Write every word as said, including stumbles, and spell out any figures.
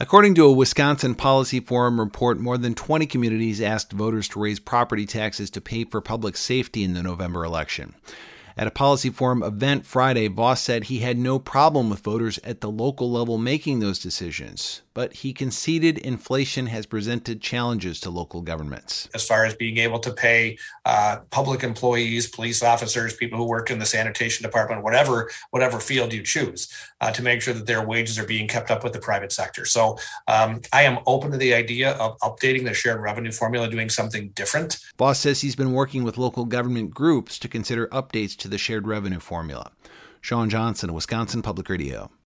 According to a Wisconsin Policy Forum report, more than twenty communities asked voters to raise property taxes to pay for public safety in the November election. At a Policy Forum event Friday, Voss said he had no problem with voters at the local level making those decisions, but he conceded inflation has presented challenges to local governments. As far as being able to pay uh, public employees, police officers, people who work in the sanitation department, whatever whatever field you choose, uh, to make sure that their wages are being kept up with the private sector. So um, I am open to the idea of updating the shared revenue formula, doing something different. Voss says he's been working with local government groups to consider updates to the shared revenue formula. Sean Johnson, Wisconsin Public Radio.